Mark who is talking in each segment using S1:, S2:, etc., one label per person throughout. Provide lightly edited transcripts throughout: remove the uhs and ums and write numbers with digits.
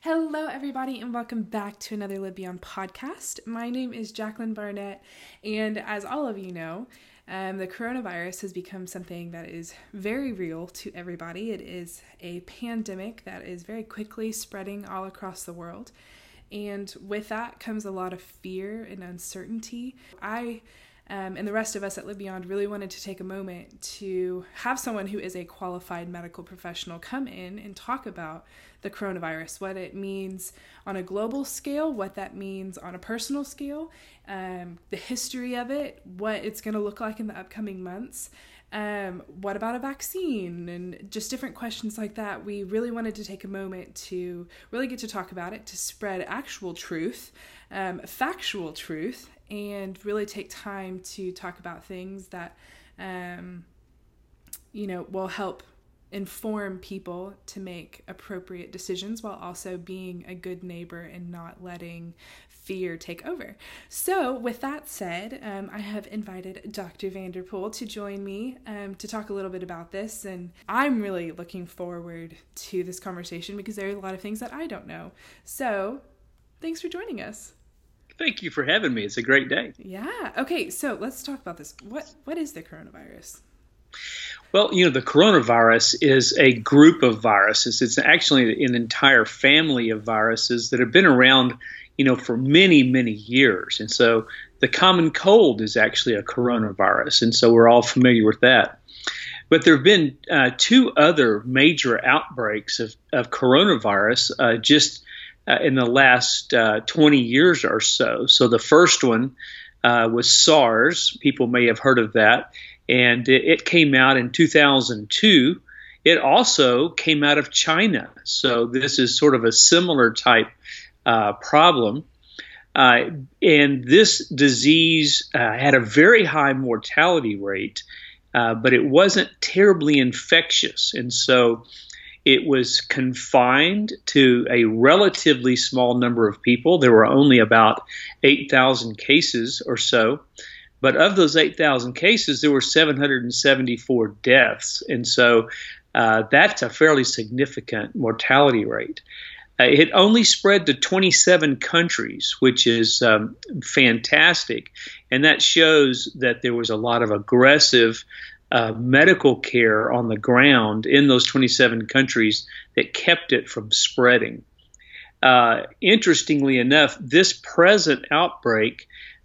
S1: Hello, everybody, and welcome back to another Live Beyond podcast. My name is Jacqueline Barnett, and as all of you know, the coronavirus has become something that is very real to everybody. It is a pandemic that is very quickly spreading all across the world, and with that comes a lot of fear and uncertainty. And the rest of us at Live Beyond really wanted to take a moment to have someone who is a qualified medical professional come in and talk about the coronavirus, what it means on a global scale, what that means on a personal scale, the history of it, what it's going to look like in the upcoming months, what about a vaccine, and just different questions like that. We really wanted to take a moment to really get to talk about it, to spread actual truth, factual truth, and really take time to talk about things that, will help inform people to make appropriate decisions while also being a good neighbor and not letting fear take over. So with that said, I have invited Dr. Vanderpool to join me to talk a little bit about this. And I'm really looking forward to this conversation because there are a lot of things that I don't know. So thanks for joining us.
S2: Thank you for having me. It's a great day.
S1: Yeah. Okay. So let's talk about this. What is the coronavirus?
S2: Well, the coronavirus is a group of viruses. It's actually an entire family of viruses that have been around, for many, many years. And so the common cold is actually a coronavirus. And so we're all familiar with that. But there have been two other major outbreaks of coronavirus just in the last 20 years or so. So the first one was SARS. People may have heard of that. And it came out in 2002. It also came out of China. So this is sort of a similar type problem. And this disease had a very high mortality rate, but it wasn't terribly infectious. And so it was confined to a relatively small number of people. There were only about 8,000 cases or so. But of those 8,000 cases, there were 774 deaths. And so that's a fairly significant mortality rate. It only spread to 27 countries, which is fantastic. And that shows that there was a lot of aggressive medical care on the ground in those 27 countries that kept it from spreading. Interestingly enough, this present outbreak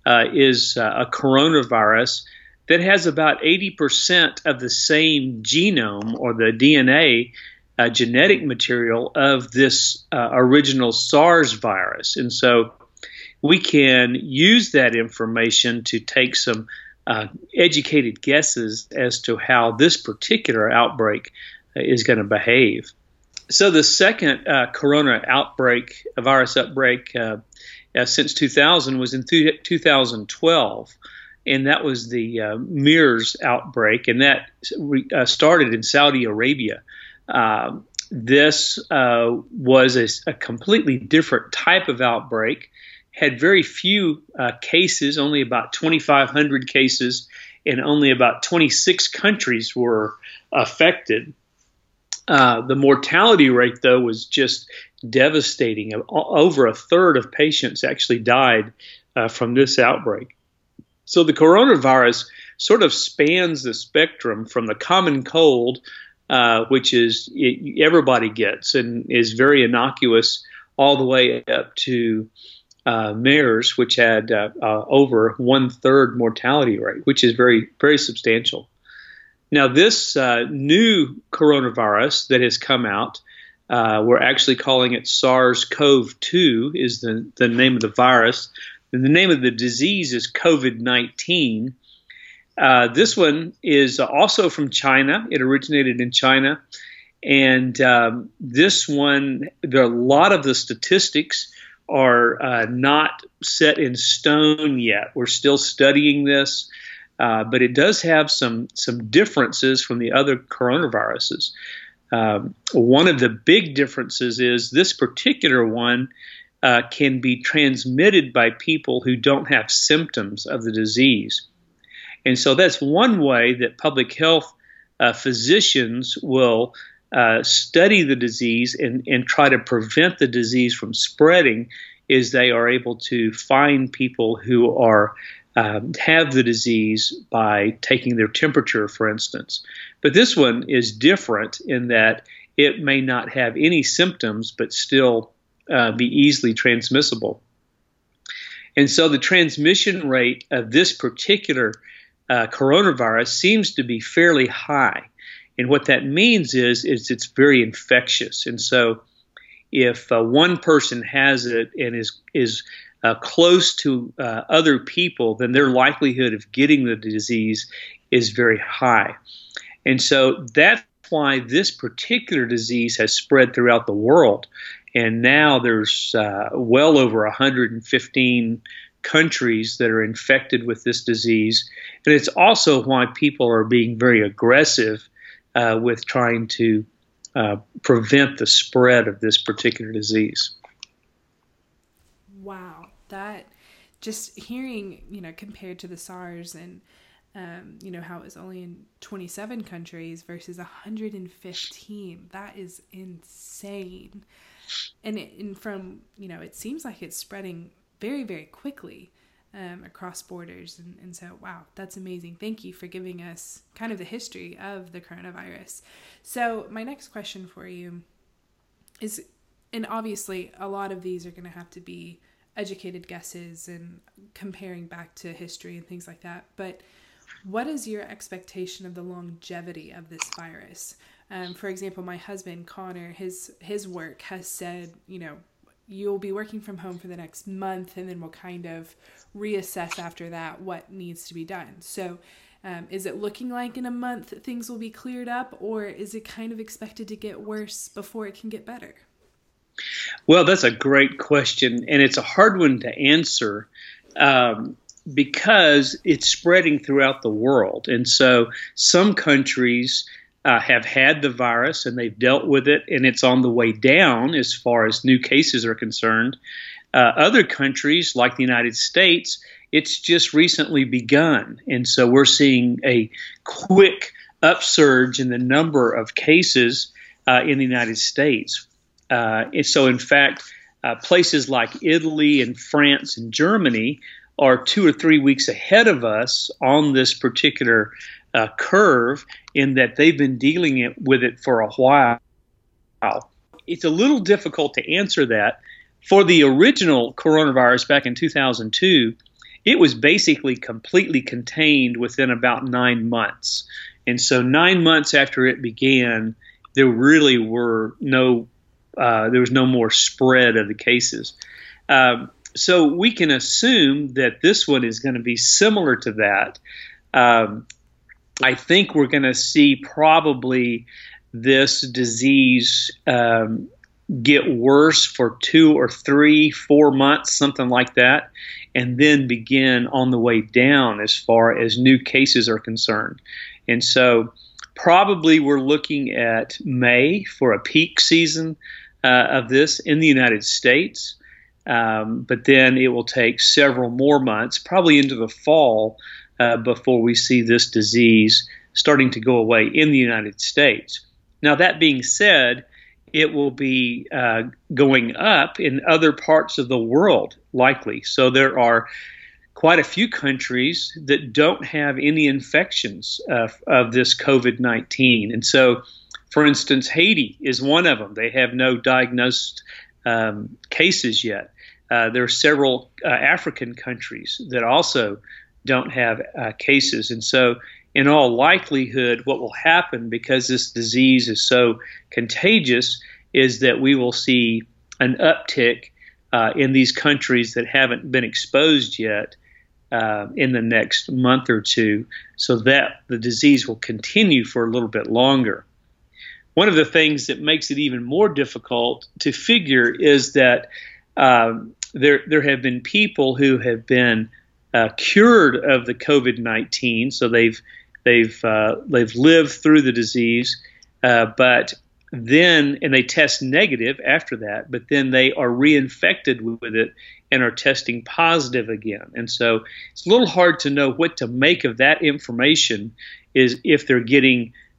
S2: is a coronavirus that has about 80% of the same genome or the DNA genetic material of this original SARS virus. And so we can use that information to take some educated guesses as to how this particular outbreak is going to behave. So the second virus outbreak since 2000 was in 2012, and that was the MERS outbreak, and that started in Saudi Arabia. This was a completely different type of outbreak, had very few cases, only about 2,500 cases, and only about 26 countries were affected. The mortality rate, though, was just devastating. Over a third of patients actually died from this outbreak. So the coronavirus sort of spans the spectrum from the common cold, which is everybody gets and is very innocuous, all the way up to MERS, which had over 1/3 mortality rate, which is very, very substantial. Now, this new coronavirus that has come out, we're actually calling it SARS-CoV-2 is the name of the virus. And the name of the disease is COVID-19. This one is also from China. It originated in China. And this one, a lot of the statistics are not set in stone yet. We're still studying this. But it does have some differences from the other coronaviruses. One of the big differences is this particular one can be transmitted by people who don't have symptoms of the disease. And so that's one way that public health physicians will study the disease and try to prevent the disease from spreading is they are able to find people who are have the disease by taking their temperature, for instance. But this one is different in that it may not have any symptoms but still be easily transmissible. And so the transmission rate of this particular coronavirus seems to be fairly high. And what that means is it's very infectious. And so if one person has it and is close to other people, then their likelihood of getting the disease is very high. And so that's why this particular disease has spread throughout the world. And now there's well over 115 countries that are infected with this disease. And it's also why people are being very aggressive with trying to prevent the spread of this particular disease.
S1: Wow, that just hearing, compared to the SARS and, how it was only in 27 countries versus 115, that is insane. And from, it seems like it's spreading very, very quickly across borders. And so, wow, that's amazing. Thank you for giving us kind of the history of the coronavirus. So my next question for you is, and obviously a lot of these are going to have to be educated guesses and comparing back to history and things like that. But what is your expectation of the longevity of this virus? For example, my husband, Connor, his work has said, you'll be working from home for the next month, and then we'll kind of reassess after that what needs to be done. So is it looking like in a month things will be cleared up, or is it kind of expected to get worse before it can get better?
S2: Well, that's a great question, and it's a hard one to answer because it's spreading throughout the world. And so some countries have had the virus and they've dealt with it, and it's on the way down as far as new cases are concerned. Other countries, like the United States, it's just recently begun. And so we're seeing a quick upsurge in the number of cases in the United States. And so, in fact, places like Italy and France and Germany are 2 or 3 weeks ahead of us on this particular curve, in that they've been dealing with it for a while. It's a little difficult to answer that. For the original coronavirus back in 2002, it was basically completely contained within about 9 months. And so 9 months after it began, there really were there was no more spread of the cases. So we can assume that this one is going to be similar to that. I think we're going to see probably this disease get worse for 2 or 3, 4 months, something like that, and then begin on the way down as far as new cases are concerned. And so probably we're looking at May for a peak season of this in the United States. But then it will take several more months, probably into the fall, before we see this disease starting to go away in the United States. Now, that being said, it will be going up in other parts of the world, likely. So there are quite a few countries that don't have any infections of this COVID-19. And so, for instance, Haiti is one of them. They have no diagnosed cases yet. There are several African countries that also don't have cases. And so in all likelihood, what will happen, because this disease is so contagious, is that we will see an uptick in these countries that haven't been exposed yet in the next month or two, so that the disease will continue for a little bit longer. One of the things that makes it even more difficult to figure is that there have been people who have been cured of the COVID-19, so they've lived through the disease, but then, and they test negative after that, but then they are reinfected with it and are testing positive again. And so it's a little hard to know what to make of that information, is if they're getting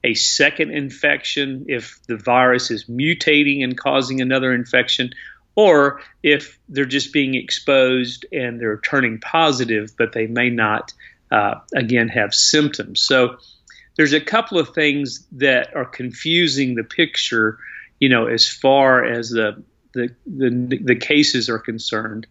S2: a second infection, if the virus is mutating and causing another infection, or if they're just being exposed and they're turning positive, but they may not, again, have symptoms. So there's a couple of things that are confusing the picture, as far as the cases are concerned,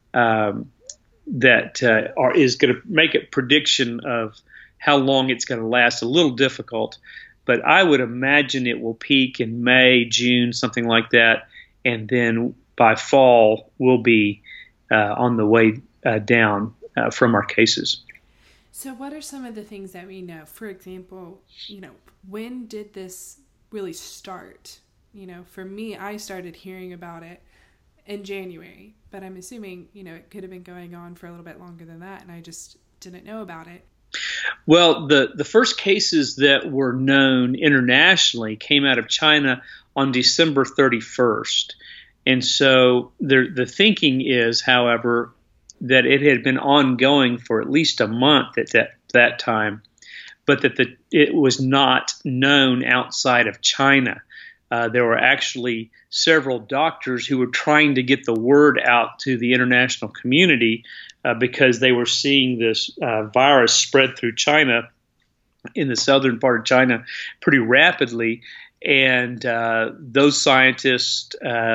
S2: that is going to make a prediction of how long it's going to last a little difficult. But I would imagine it will peak in May, June, something like that, and then by fall we'll be on the way down from our cases.
S1: So what are some of the things that we know? For example, when did this really start? For me, I started hearing about it in January, but I'm assuming, it could have been going on for a little bit longer than that, and I just didn't know about it.
S2: Well, the first cases that were known internationally came out of China on December 31st. And so the thinking is, however, that it had been ongoing for at least a month at that time, but that it was not known outside of China. There were actually several doctors who were trying to get the word out to the international community because they were seeing this virus spread through China, in the southern part of China, pretty rapidly. And those scientists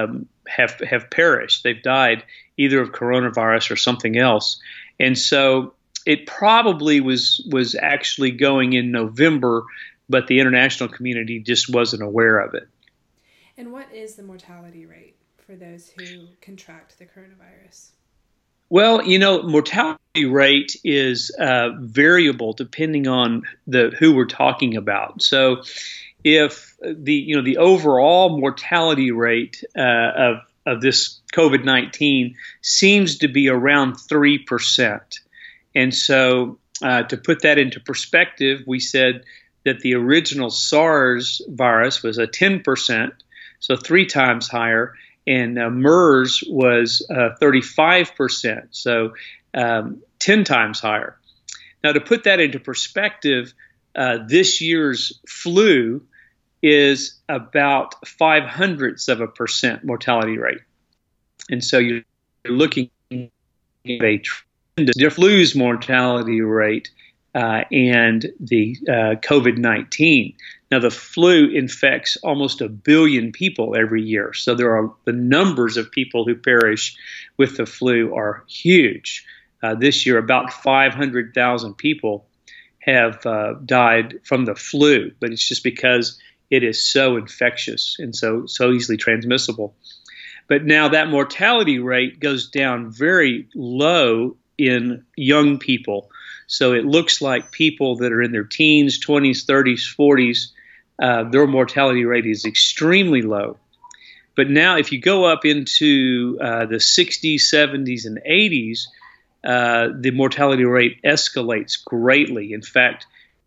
S2: have perished. They've died either of coronavirus or something else. And so it probably was actually going in November, but the international community just wasn't aware of it.
S1: And what is the mortality rate for those who contract the coronavirus?
S2: Well, mortality rate is variable depending on who we're talking about. So if the overall mortality rate of this COVID-19 seems to be around 3%. And so to put that into perspective, we said that the original SARS virus was a 10%, so 3 times higher, and MERS was 35%, so 10 times higher. Now, to put that into perspective, this year's flu is about 0.05% mortality rate. And so you're looking at a tremendous flu's mortality rate and the COVID-19. Now, the flu infects almost 1 billion people every year. So the numbers of people who perish with the flu are huge. This year, about 500,000 people have died from the flu, but it's just because it is so infectious and so easily transmissible. But now that mortality rate goes down very low in young people. So it looks like people that are in their teens, 20s, 30s, 40s, their mortality rate is extremely low. But now if you go up into the 60s, 70s, and 80s, the mortality rate escalates greatly. In fact,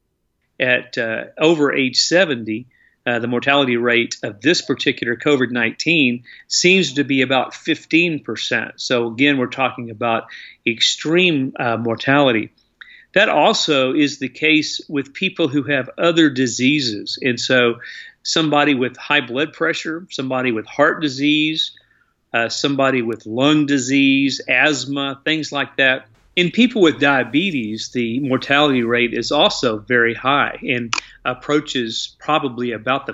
S2: at over age 70, the mortality rate of this particular COVID-19 seems to be about 15%. So again, we're talking about extreme mortality. That also is the case with people who have other diseases. And so somebody with high blood pressure, somebody with heart disease, somebody with lung disease, asthma, things like that. In people with diabetes, the mortality rate is also very high and approaches probably about the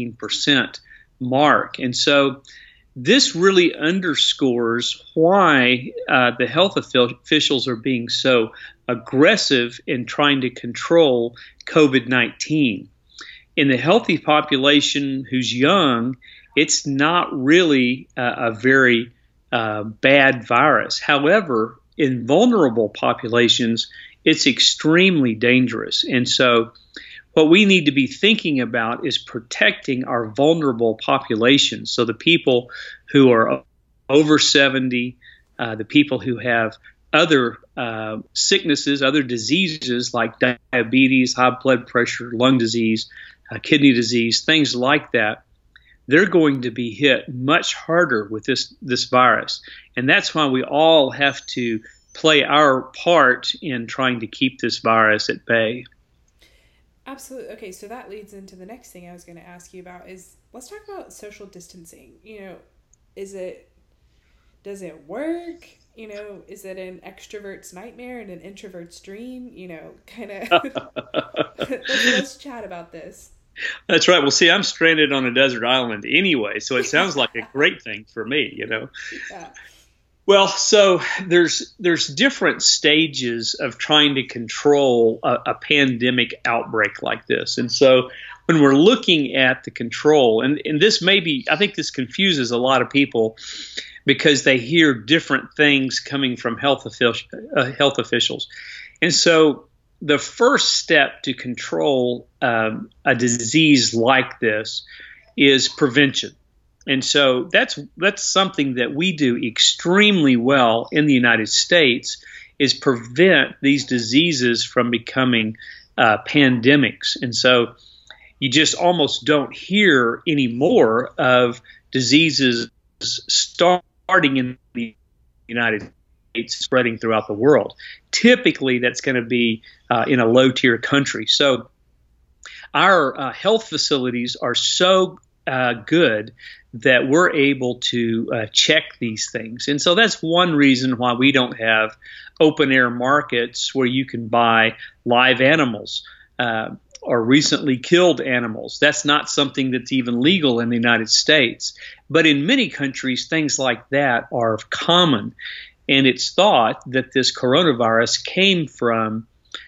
S2: 15% mark. And so this really underscores why the health officials are being so aggressive in trying to control COVID-19. In the healthy population who's young, it's not really a very bad virus. However, in vulnerable populations, it's extremely dangerous. And so what we need to be thinking about is protecting our vulnerable populations. So the people who are over 70, the people who have other sicknesses, other diseases like diabetes, high blood pressure, lung disease, kidney disease, things like that, they're going to be hit much harder with this virus. And that's why we all have to play our part in trying to keep this virus at bay.
S1: Absolutely. Okay, so that leads into the next thing I was going to ask you about is let's talk about social distancing. Is it does it work? Is it an extrovert's nightmare and an introvert's dream? Kind of let's chat about this.
S2: That's right. Well, see, I'm stranded on a desert island anyway, so it sounds like a great thing for me,
S1: Yeah.
S2: Well, so there's different stages of trying to control a pandemic outbreak like this. And so when we're looking at the control, and this I think this confuses a lot of people because they hear different things coming from health officials. And so the first step to control a disease like this is prevention. And so that's something that we do extremely well in the United States, is prevent these diseases from becoming pandemics. And so you just almost don't hear anymore of diseases starting in the United States, spreading throughout the world. Typically, that's going to be in a low-tier country. So our health facilities are so good that we're able to check these things. And so that's one reason why we don't have open air markets where you can buy live animals or recently killed animals. That's not something that's even legal in the United States. But in many countries, things like that are common. And it's thought that this coronavirus came from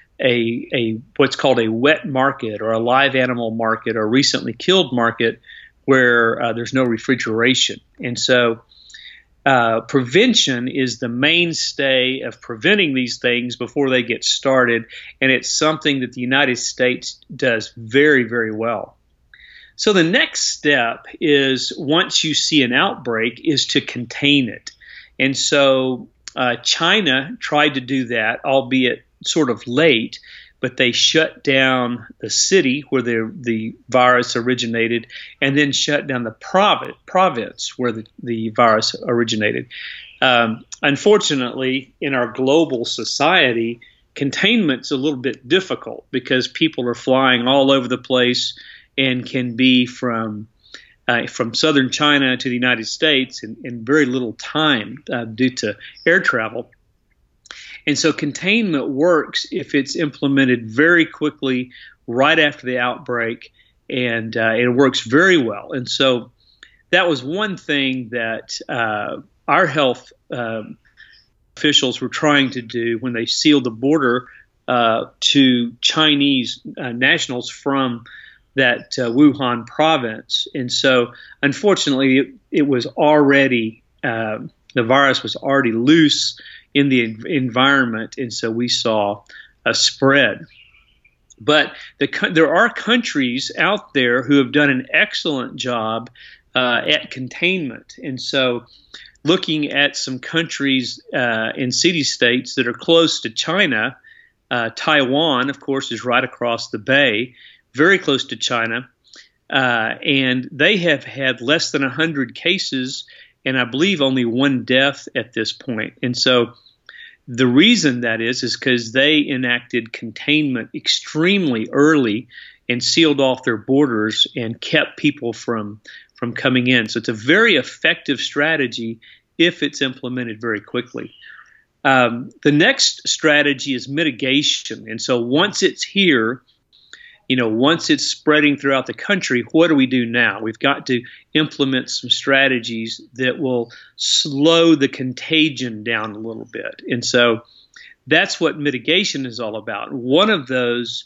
S2: a what's called a wet market or a live animal market or recently killed market where there's no refrigeration. And so prevention is the mainstay of preventing these things before they get started, and it's something that the United States does very, very well. So the next step is, once you see an outbreak, is to contain it. And so China tried to do that, albeit sort of late, but they shut down the city where the virus originated, and then shut down the province where the virus originated. Unfortunately, in our global society, containment's a little bit difficult because people are flying all over the place and can be from southern China to the United States in very little time due to air travel. And so containment works if it's implemented very quickly right after the outbreak, and it works very well. And so that was one thing that our health officials were trying to do when they sealed the border to Chinese nationals from that Wuhan province. And so, unfortunately, it was already the virus was already loose in the environment, and so we saw a spread. But there are countries out there who have done an excellent job at containment. And so looking at some countries in city-states that are close to China, Taiwan, of course, is right across the bay, very close to China, and they have had less than 100 cases and I believe only one death at this point. And so the reason that is because they enacted containment extremely early and sealed off their borders and kept people from coming in. So it's a very effective strategy if it's implemented very quickly. The next strategy is mitigation. And so once it's here, once it's spreading throughout the country, what do we do now? We've got to implement some strategies that will slow the contagion down a little bit. And so that's what mitigation is all about. One of those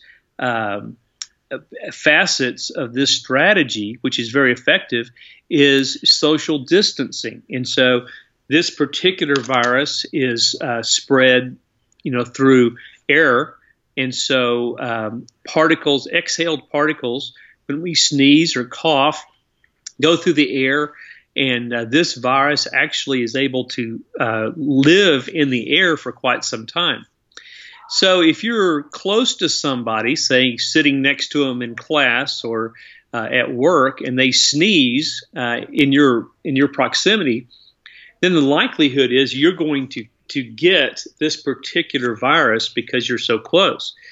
S2: facets of this strategy, which is very effective, is social distancing. And so this particular virus is spread, through air. And so exhaled particles, when we sneeze or cough, go through the air, and this virus actually is able to live in the air for quite some time. So if you're close to somebody, say sitting next to them in class or at work, and they sneeze in your proximity, then the likelihood is you're going to get this particular virus because you're so close.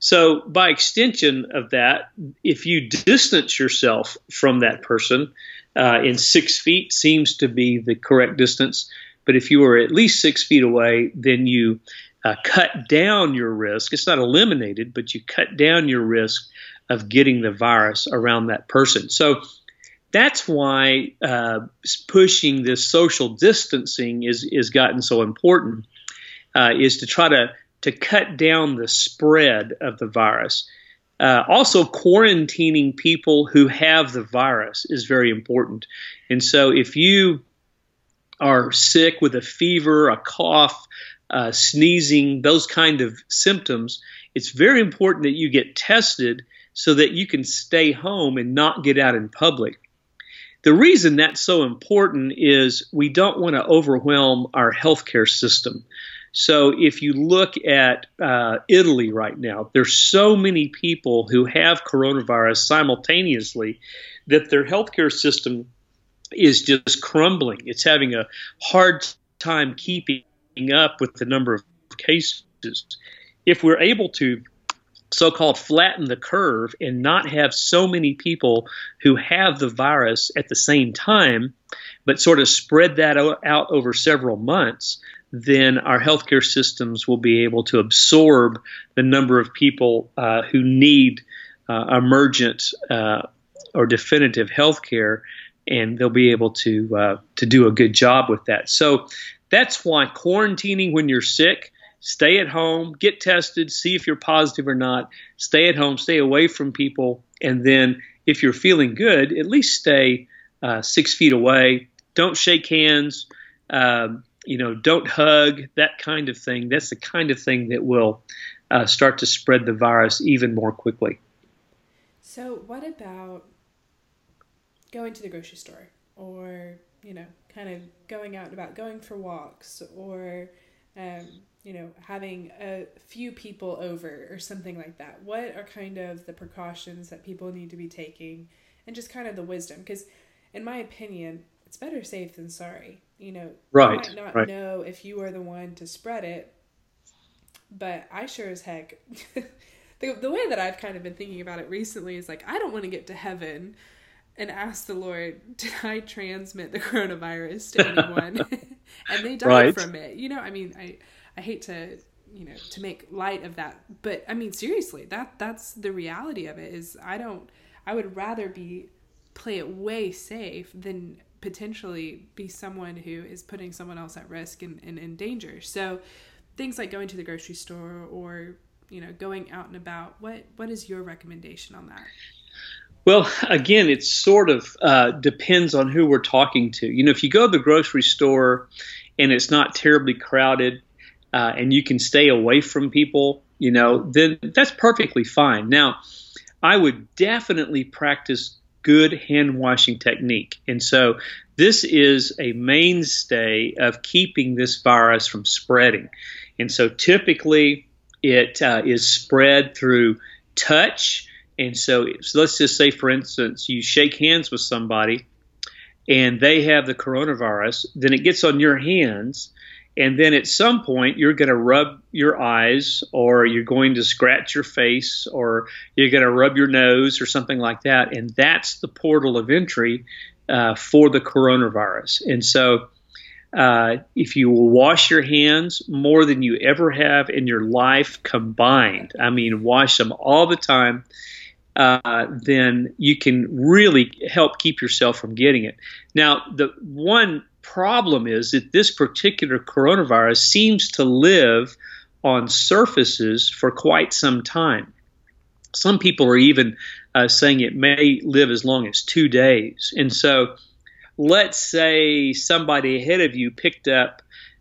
S2: So by extension of that, if you distance yourself from that person, and 6 feet seems to be the correct distance, but if you are at least 6 feet away, then you cut down your risk. It's not eliminated, but you cut down your risk of getting the virus around that person. So that's why pushing this social distancing is gotten so important, is to try to cut down the spread of the virus. Also, quarantining people who have the virus is very important. And so if you are sick with a fever, a cough, sneezing, those kind of symptoms, it's very important that you get tested so that you can stay home and not get out in public. The reason that's so important is we don't want to overwhelm our healthcare system. So if you look at Italy right now, there's so many people who have coronavirus simultaneously that their healthcare system is just crumbling. It's having a hard time keeping up with the number of cases. If we're able to so-called flatten the curve and not have so many people who have the virus at the same time, but sort of spread that out over several months, then our healthcare systems will be able to absorb the number of people who need emergent or definitive healthcare, and they'll be able to do a good job with that. So that's why quarantining when you're sick, stay at home, get tested, see if you're positive or not, stay at home, stay away from people, and then if you're feeling good, at least stay 6 feet away. Don't shake hands. Don't hug, that kind of thing. That's the kind of thing that will start to spread the virus even more quickly.
S1: So what about going to the grocery store, or, kind of going out and about, going for walks, or, having a few people over or something like that? What are kind of the precautions that people need to be taking, and just kind of the wisdom? Because in my opinion, it's better safe than sorry.
S2: Right,
S1: you might not know if you are the one to spread it, but I sure as heck, the way that I've kind of been thinking about it recently is like, I don't want to get to heaven and ask the Lord, did I transmit the coronavirus to anyone? And they died from it. I hate to, to make light of that, but I mean, seriously, that's the reality of it. Is I would rather play it way safe than potentially be someone who is putting someone else at risk and in danger. So things like going to the grocery store or, going out and about, what is your recommendation on that?
S2: Well, again, it sort of depends on who we're talking to. If you go to the grocery store and it's not terribly crowded and you can stay away from people, then that's perfectly fine. Now, I would definitely practice good hand washing technique. And so this is a mainstay of keeping this virus from spreading. And so typically it is spread through touch. And so let's just say, for instance, you shake hands with somebody and they have the coronavirus, then it gets on your hands. And then at some point, you're going to rub your eyes, or you're going to scratch your face, or you're going to rub your nose or something like that. And that's the portal of entry for the coronavirus. And so if you wash your hands more than you ever have in your life combined, I mean, wash them all the time, then you can really help keep yourself from getting it. Now, the one problem is that this particular coronavirus seems to live on surfaces for quite some time. Some people are even saying it may live as long as 2 days. And so let's say somebody ahead of you picked up,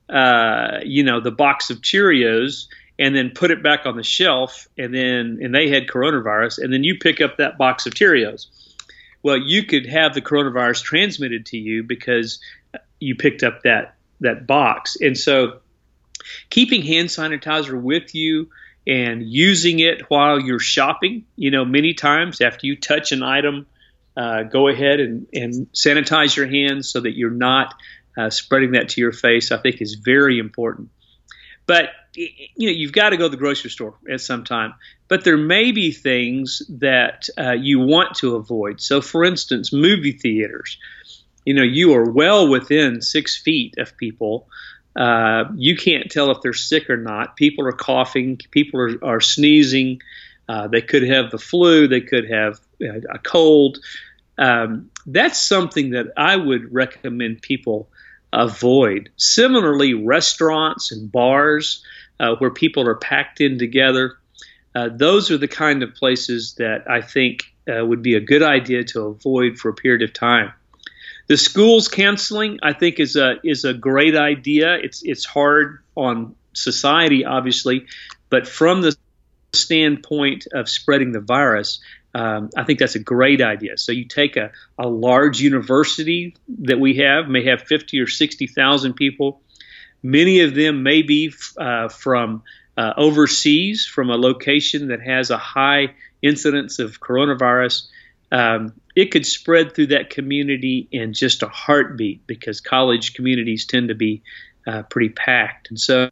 S2: the box of Cheerios and then put it back on the shelf, and they had coronavirus, and then you pick up that box of Cheerios. Well, you could have the coronavirus transmitted to you because you picked up that box. And so keeping hand sanitizer with you and using it while you're shopping, many times after you touch an item, go ahead and sanitize your hands so that you're not spreading that to your face, I think is very important. But you've got to go to the grocery store at some time. But there may be things that you want to avoid. So, for instance, movie theaters. You are well within 6 feet of people. You can't tell if they're sick or not. People are coughing. People are sneezing. They could have the flu. They could have a cold. That's something that I would recommend people avoid. Similarly, restaurants and bars where people are packed in together, those are the kind of places that I think would be a good idea to avoid for a period of time. The schools canceling, I think, is a great idea. It's hard on society, obviously, but from the standpoint of spreading the virus, I think that's a great idea. So you take a large university that we may have 50 or 60,000 people. Many of them may be from overseas, from a location that has a high incidence of coronavirus. It could spread through that community in just a heartbeat because college communities tend to be pretty packed. And so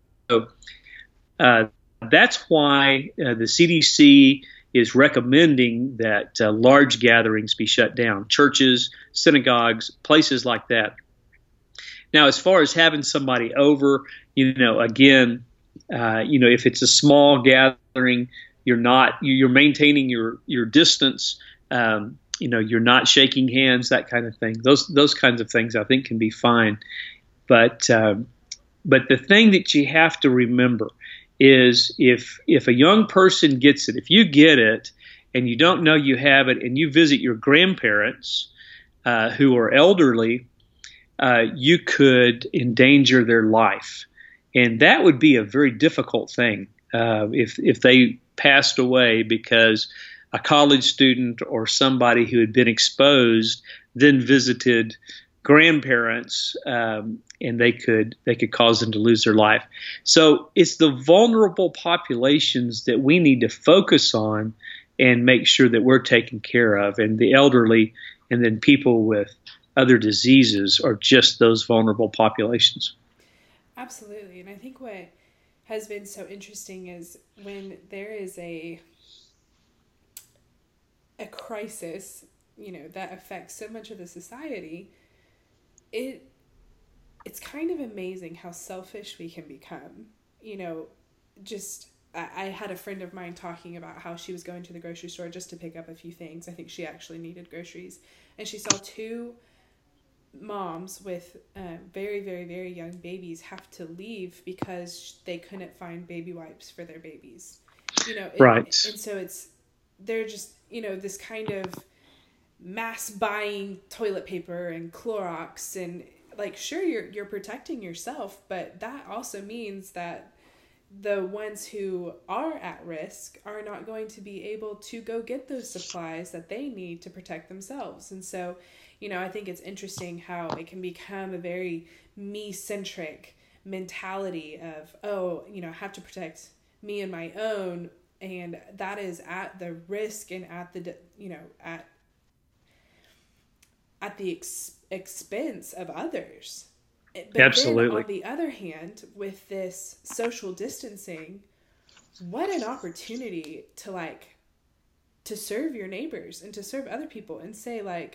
S2: that's why the CDC is recommending that large gatherings be shut down, churches, synagogues, places like that. Now, as far as having somebody over, again, if it's a small gathering, you're maintaining your distance. You're not shaking hands, that kind of thing. Those kinds of things I think can be fine. But the thing that you have to remember is if a young person gets it, if you get it and you don't know you have it and you visit your grandparents who are elderly, you could endanger their life. And that would be a very difficult thing if they passed away because a college student or somebody who had been exposed then visited grandparents, and they could cause them to lose their life. So it's the vulnerable populations that we need to focus on and make sure that we're taken care of. And the elderly and then people with other diseases are just those vulnerable populations.
S1: Absolutely. And I think what has been so interesting is when there is a crisis, that affects so much of the society, it's kind of amazing how selfish we can become. I had a friend of mine talking about how she was going to the grocery store just to pick up a few things. I think she actually needed groceries. And she saw two moms with very, very, very young babies have to leave because they couldn't find baby wipes for their babies.
S2: Right.
S1: And so they're just, this kind of mass buying toilet paper and Clorox and sure, you're protecting yourself, but that also means that the ones who are at risk are not going to be able to go get those supplies that they need to protect themselves. And so, I think it's interesting how it can become a very me-centric mentality of, I have to protect me and my own, and that is at the risk and at the, at the expense of others. But
S2: absolutely.
S1: Then on the other hand, with this social distancing, what an opportunity to serve your neighbors and to serve other people and say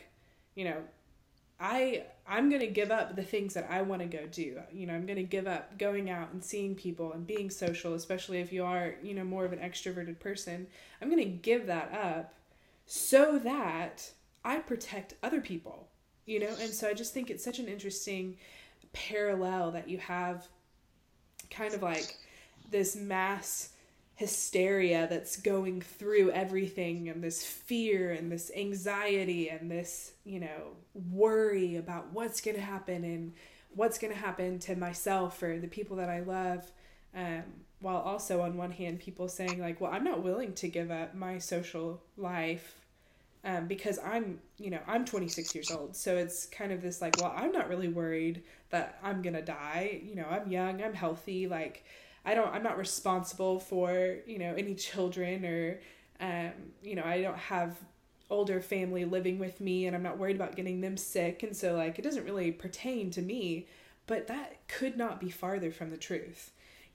S1: I'm going to give up the things that I want to go do. I'm going to give up going out and seeing people and being social, especially if you are, more of an extroverted person. I'm going to give that up so that I protect other people, and so I just think it's such an interesting parallel that you have kind of this mass hysteria that's going through everything, and this fear and this anxiety and this, worry about what's going to happen and what's going to happen to myself or the people that I love. While also on one hand, people saying I'm not willing to give up my social life because I'm 26 years old. So it's kind of this I'm not really worried that I'm going to die. I'm young, I'm healthy. I'm not responsible for, any children or, I don't have older family living with me and I'm not worried about getting them sick. And so it doesn't really pertain to me, but that could not be farther from the truth.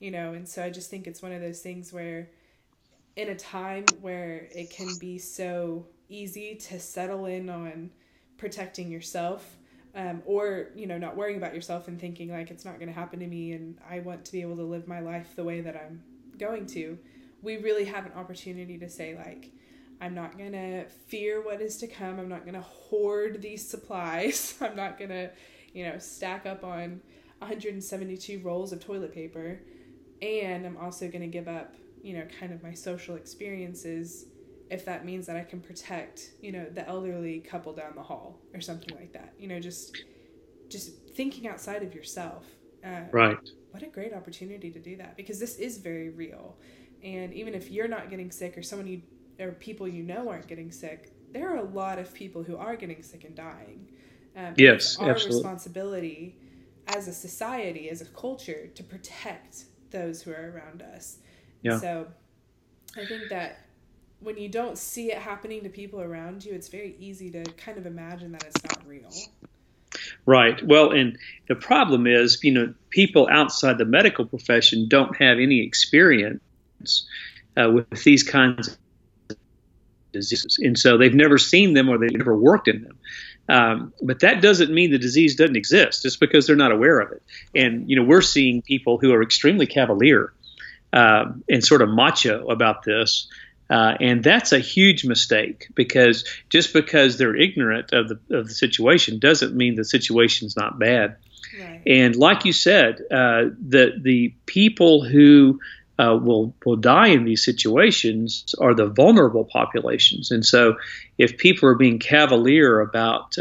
S1: And so I just think it's one of those things where in a time where it can be so easy to settle in on protecting yourself, or, not worrying about yourself and thinking like it's not going to happen to me and I want to be able to live my life the way that I'm going to, we really have an opportunity to say like, I'm not going to fear what is to come. I'm not going to hoard these supplies. I'm not going to, stack up on 172 rolls of toilet paper. And I'm also going to give up, kind of my social experiences if that means that I can protect, the elderly couple down the hall or something like that. Just thinking outside of yourself.
S2: Right.
S1: What a great opportunity to do that, because this is very real. And even if you're not getting sick or or people aren't getting sick, there are a lot of people who are getting sick and dying.
S2: Yes,
S1: it's our
S2: absolutely.
S1: responsibility as a society, as a culture, to protect those who are around us.
S2: Yeah.
S1: So I think that when you don't see it happening to people around you, it's very easy to kind of imagine that it's not real.
S2: Right. Well, and the problem is, people outside the medical profession don't have any experience with these kinds of diseases. And so they've never seen them or they've never worked in them. But that doesn't mean the disease doesn't exist just because they're not aware of it. And, we're seeing people who are extremely cavalier and sort of macho about this. And that's a huge mistake, because just because they're ignorant of the situation doesn't mean the situation's not bad.
S1: Right.
S2: And like you said, the people who will die in these situations are the vulnerable populations. And so if people are being cavalier about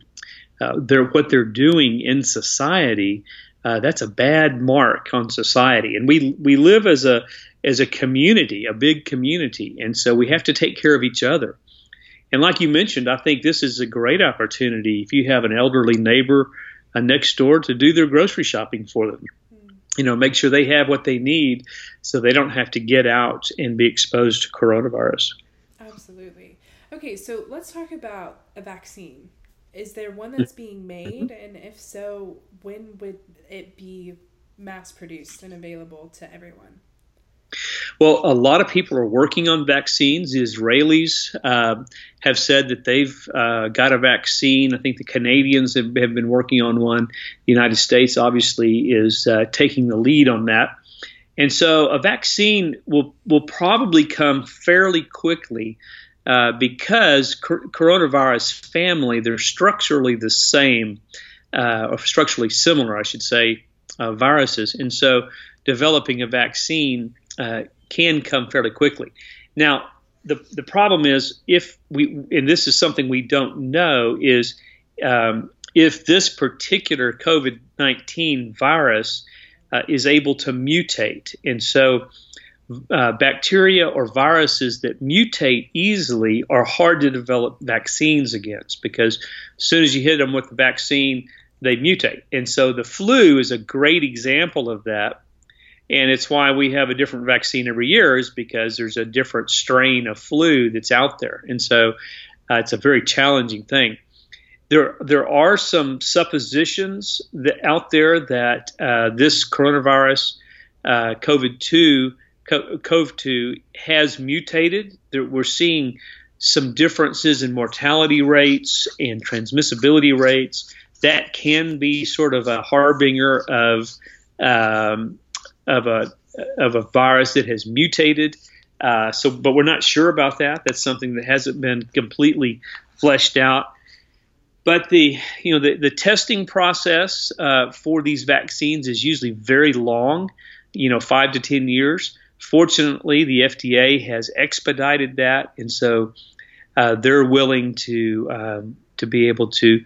S2: what they're doing in society, that's a bad mark on society. And we live as a community, a big community, and so we have to take care of each other. And like you mentioned, I think this is a great opportunity if you have an elderly neighbor next door to do their grocery shopping for them. Make sure they have what they need so they don't have to get out and be exposed to coronavirus.
S1: Absolutely. Okay, so let's talk about a vaccine. Is there one that's being made? And if so, when would it be mass produced and available to everyone?
S2: Well, a lot of people are working on vaccines. The Israelis have said that they've got a vaccine. I think the Canadians have been working on one. The United States obviously is taking the lead on that. And so a vaccine will probably come fairly quickly because coronavirus family, they're structurally the same, or structurally similar, I should say, viruses. And so developing a vaccine can come fairly quickly. Now, the problem is and this is something we don't know, is if this particular COVID-19 virus is able to mutate. And so bacteria or viruses that mutate easily are hard to develop vaccines against, because as soon as you hit them with the vaccine, they mutate. And so the flu is a great example of that. And it's why we have a different vaccine every year, is because there's a different strain of flu that's out there. And so it's a very challenging thing. There are some suppositions out there that this coronavirus, CoV-2, has mutated. We're seeing some differences in mortality rates and transmissibility rates. That can be sort of a harbinger of a virus that has mutated. But we're not sure about that. That's something that hasn't been completely fleshed out. But the testing process for these vaccines is usually very long, 5 to 10 years. Fortunately, the FDA has expedited that, and so they're willing to be able to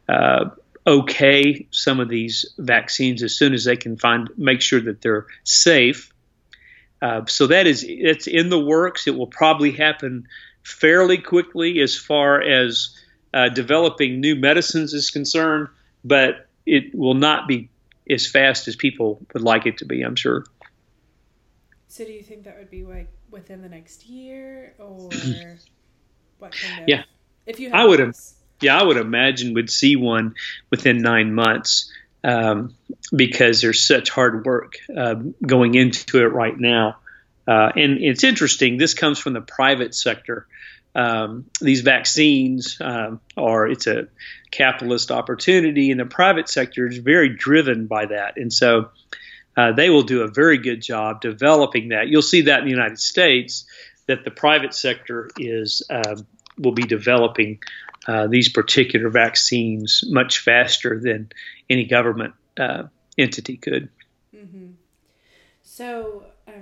S2: okay some of these vaccines as soon as they can make sure that they're safe. So it's in the works. It will probably happen fairly quickly as far as developing new medicines is concerned, but it will not be as fast as people would like it to be, I'm sure.
S1: So do you think that would be like within the next year, or what kind of?
S2: Yeah,
S1: if you
S2: I would imagine we'd see one within 9 months. because there's such hard work going into it right now. And it's interesting. This comes from the private sector. These vaccines it's a capitalist opportunity, and the private sector is very driven by that. And so they will do a very good job developing that. You'll see that in the United States, that the private sector will be developing these particular vaccines much faster than any government entity could.
S1: Mm-hmm. So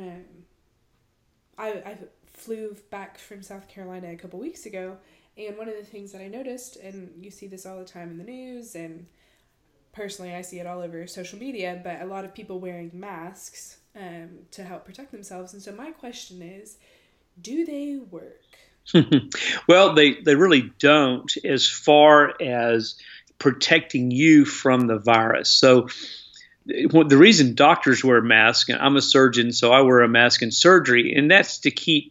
S1: I flew back from South Carolina a couple weeks ago, and one of the things that I noticed, and you see this all the time in the news, and personally I see it all over social media, but a lot of people wearing masks to help protect themselves. And so my question is, do they work?
S2: Well, they really don't, as far as protecting you from the virus. So the reason doctors wear masks, and I'm a surgeon, so I wear a mask in surgery, and that's to keep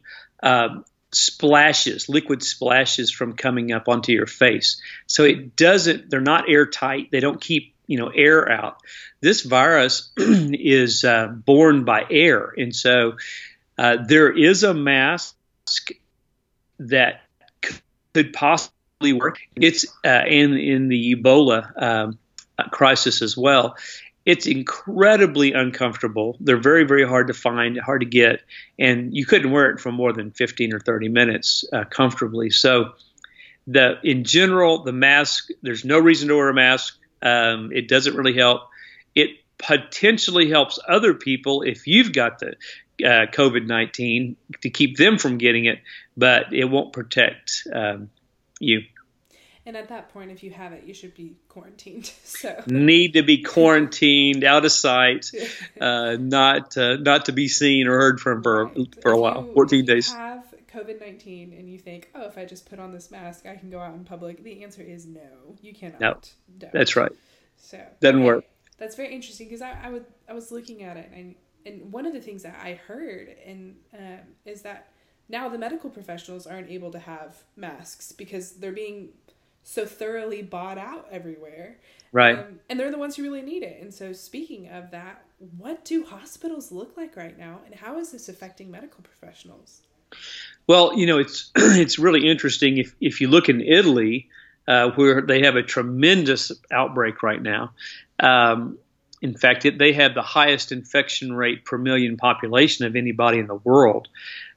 S2: liquid splashes from coming up onto your face. So they're not airtight. They don't keep, air out. This virus is borne by air. And so there is a mask that could possibly work. It's in the Ebola crisis as well. It's incredibly uncomfortable. They're very, very hard to find, hard to get, and you couldn't wear it for more than 15 or 30 minutes comfortably. So in general, the mask, there's no reason to wear a mask. It doesn't really help. It potentially helps other people if you've got the COVID-19 to keep them from getting it, but it won't protect you.
S1: And at that point, if you have it, you should be quarantined. So
S2: need to be quarantined, out of sight, not to be seen or heard from for a while. 14 days.
S1: If you have COVID-19 and you think, oh, if I just put on this mask, I can go out in public, the answer is no, you cannot.
S2: No,
S1: don't.
S2: That's right.
S1: So
S2: doesn't work.
S1: That's very interesting, because I was looking at it, and one of the things that I heard is that now the medical professionals aren't able to have masks because they're being so thoroughly bought out everywhere.
S2: Right.
S1: And they're the ones who really need it. And so speaking of that, what do hospitals look like right now, and how is this affecting medical professionals?
S2: Well, it's really interesting. If you look in Italy, where they have a tremendous outbreak right now. In fact, they have the highest infection rate per million population of anybody in the world.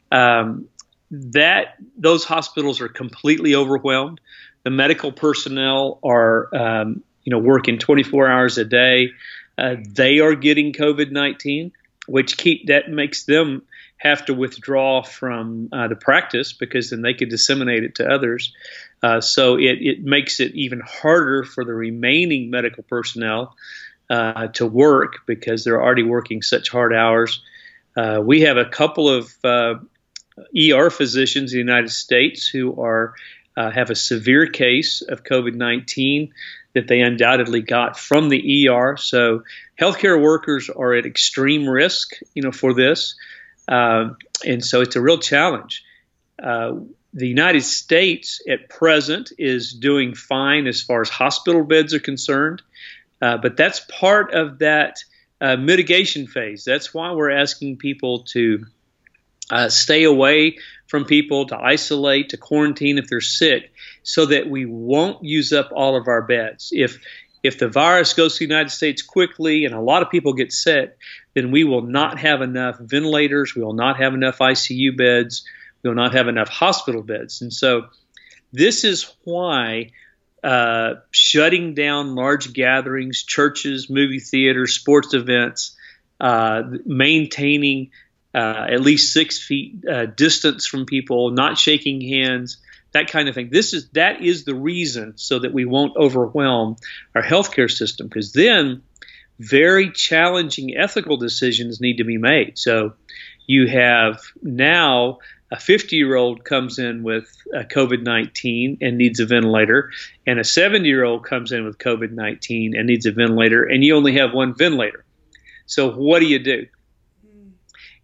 S2: Those hospitals are completely overwhelmed. The medical personnel are, working 24 hours a day. They are getting COVID-19, that makes them have to withdraw from the practice, because then they could disseminate it to others. So it makes it even harder for the remaining medical personnel to work, because they're already working such hard hours. We have a couple of ER physicians in the United States who have a severe case of COVID-19 that they undoubtedly got from the ER. So healthcare workers are at extreme risk, for this. And so it's a real challenge. The United States at present is doing fine as far as hospital beds are concerned. But that's part of that mitigation phase. That's why we're asking people to stay away from people, to isolate, to quarantine if they're sick, so that we won't use up all of our beds. If the virus goes to the United States quickly and a lot of people get sick, then we will not have enough ventilators, we will not have enough ICU beds, we will not have enough hospital beds. And so this is why shutting down large gatherings, churches, movie theaters, sports events, maintaining at least 6 feet distance from people, not shaking hands, that kind of thing. That is the reason, so that we won't overwhelm our healthcare system, because then very challenging ethical decisions need to be made. So you have now a 50-year-old comes in with COVID-19 and needs a ventilator, and a 70-year-old comes in with COVID-19 and needs a ventilator, and you only have one ventilator. So what do you do?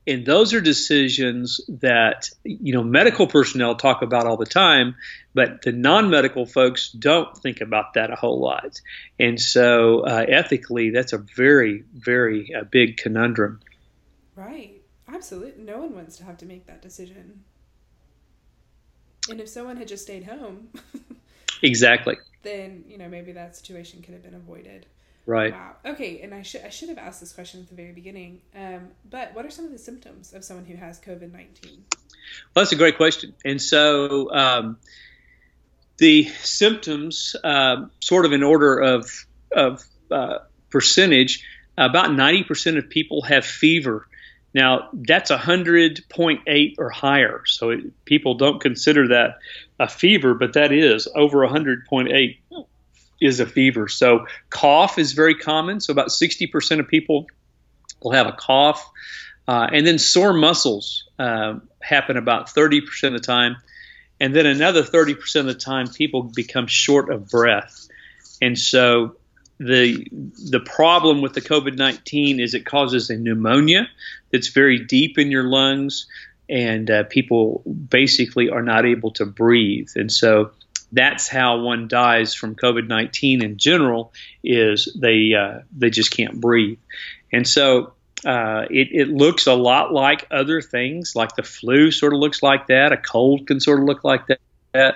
S2: And those are decisions that, medical personnel talk about all the time, but the non-medical folks don't think about that a whole lot. And so ethically, that's a very, very big conundrum.
S1: Right. Absolutely. No one wants to have to make that decision. And if someone had just stayed home,
S2: exactly,
S1: then, maybe that situation could have been avoided.
S2: Right.
S1: Wow. Okay, and I should have asked this question at the very beginning. But what are some of the symptoms of someone who has COVID-19?
S2: Well, that's a great question. And so the symptoms, sort of in order of percentage, about 90% of people have fever. Now, that's 100.8 or higher. So people don't consider that a fever, but that is over 100.8 is a fever. So cough is very common. So about 60% of people will have a cough. And then sore muscles happen about 30% of the time. And then another 30% of the time, people become short of breath. And so the problem with the COVID-19 is it causes a pneumonia that's very deep in your lungs, and people basically are not able to breathe. And so that's how one dies from COVID-19 in general, is they just can't breathe. And so it looks a lot like other things, like the flu sort of looks like that. A cold can sort of look like that.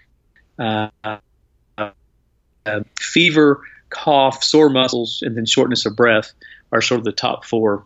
S2: Fever, cough, sore muscles, and then shortness of breath are sort of the top four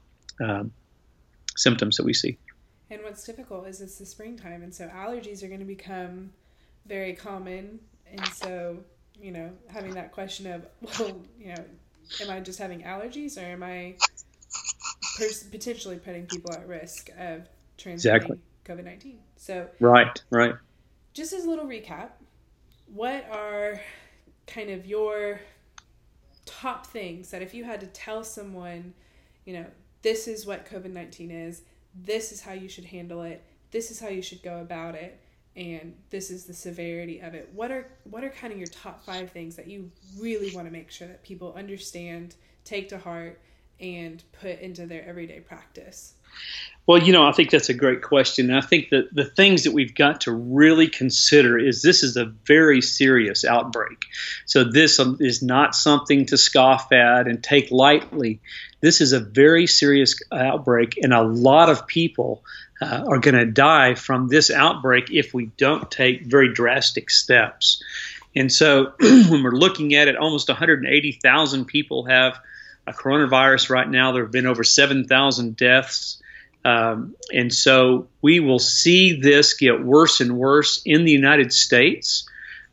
S2: symptoms that we see.
S1: And what's difficult is it's the springtime, and so allergies are going to become very common. And so, having that question of, well, am I just having allergies, or am I potentially putting people at risk of transmitting COVID-19? So,
S2: right.
S1: Just as a little recap, what are kind of your top things that if you had to tell someone, this is what COVID-19 is, this is how you should handle it, this is how you should go about it, and this is the severity of it. What are kind of your top 5 things that you really want to make sure that people understand, take to heart, and put into their everyday practice?
S2: Well, I think that's a great question. And I think that the things that we've got to really consider is this is a very serious outbreak. So this is not something to scoff at and take lightly. This is a very serious outbreak, and a lot of people are going to die from this outbreak if we don't take very drastic steps. And so when we're looking at it, almost 180,000 people have a coronavirus right now. There have been over 7,000 deaths. And so we will see this get worse and worse in the United States.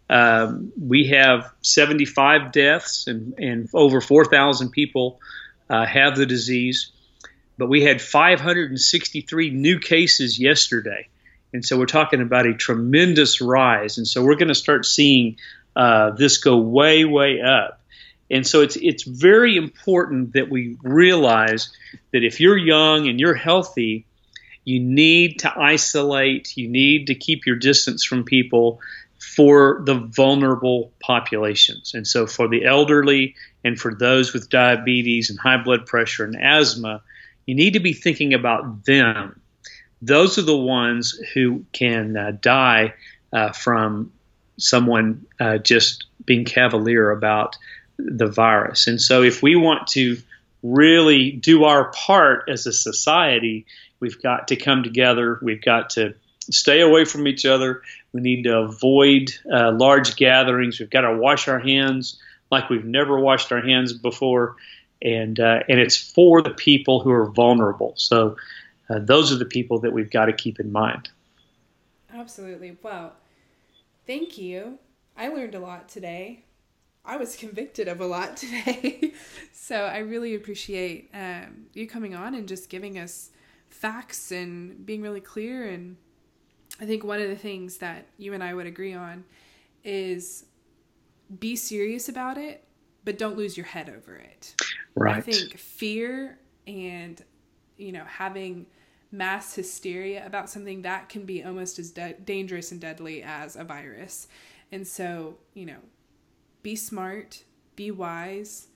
S2: We have 75 deaths and over 4,000 people have the disease. But we had 563 new cases yesterday. And so we're talking about a tremendous rise. And so we're going to start seeing this go way, way up. And so it's very important that we realize that if you're young and you're healthy, you need to isolate, you need to keep your distance from people for the vulnerable populations. And so for the elderly and for those with diabetes and high blood pressure and asthma, you need to be thinking about them. Those are the ones who can die from someone just being cavalier about the virus. And so if we want to really do our part as a society, we've got to come together. We've got to stay away from each other. We need to avoid large gatherings. We've got to wash our hands like we've never washed our hands before. And it's for the people who are vulnerable. So those are the people that we've got to keep in mind.
S1: Absolutely. Well, thank you. I learned a lot today. I was convicted of a lot today. So I really appreciate you coming on and just giving us facts and being really clear. And I think one of the things that you and I would agree on is be serious about it, but don't lose your head over it.
S2: Right.
S1: I think fear and, having mass hysteria about something that can be almost as dangerous and deadly as a virus. And so, be smart, be wise,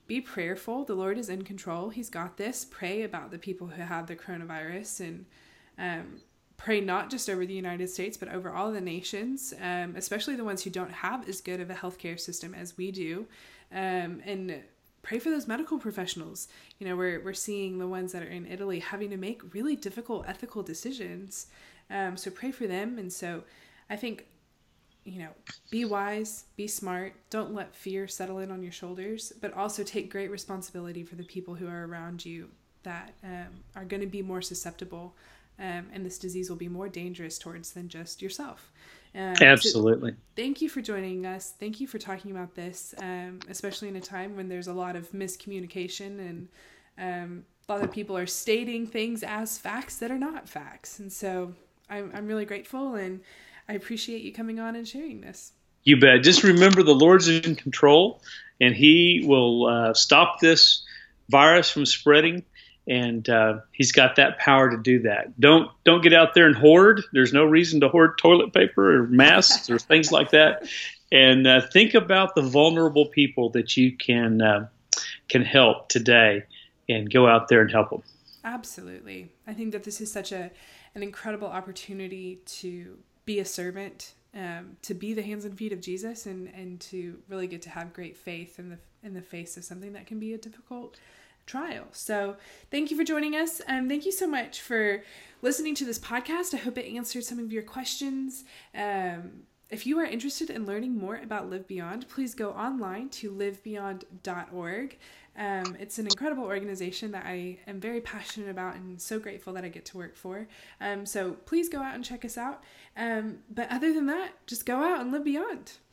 S1: be prayerful. The Lord is in control. He's got this. Pray about the people who have the coronavirus, and pray not just over the United States, but over all the nations, especially the ones who don't have as good of a healthcare system as we do. And pray for those medical professionals. You know, we're seeing the ones that are in Italy having to make really difficult ethical decisions. So pray for them. And so I think, you know, be wise, be smart. Don't let fear settle in on your shoulders, but also take great responsibility for the people who are around you that are going to be more susceptible. And this disease will be more dangerous towards than just yourself.
S2: Absolutely.
S1: So thank you for joining us. Thank you for talking about this, especially in a time when there's a lot of miscommunication and a lot of people are stating things as facts that are not facts. And so I'm really grateful, and I appreciate you coming on and sharing this.
S2: You bet. Just remember the Lord's in control, and He will stop this virus from spreading. And He's got that power to do that. Don't get out there and hoard. There's no reason to hoard toilet paper or masks or things like that. And think about the vulnerable people that you can help today, and go out there and help them.
S1: Absolutely. I think that this is such an incredible opportunity to be a servant, to be the hands and feet of Jesus, and to really get to have great faith in the face of something that can be a difficult trial. So thank you for joining us. Thank you so much for listening to this podcast. I hope it answered some of your questions. If you are interested in learning more about Live Beyond, please go online to livebeyond.org. It's an incredible organization that I am very passionate about and so grateful that I get to work for. So please go out and check us out. But other than that, just go out and live beyond.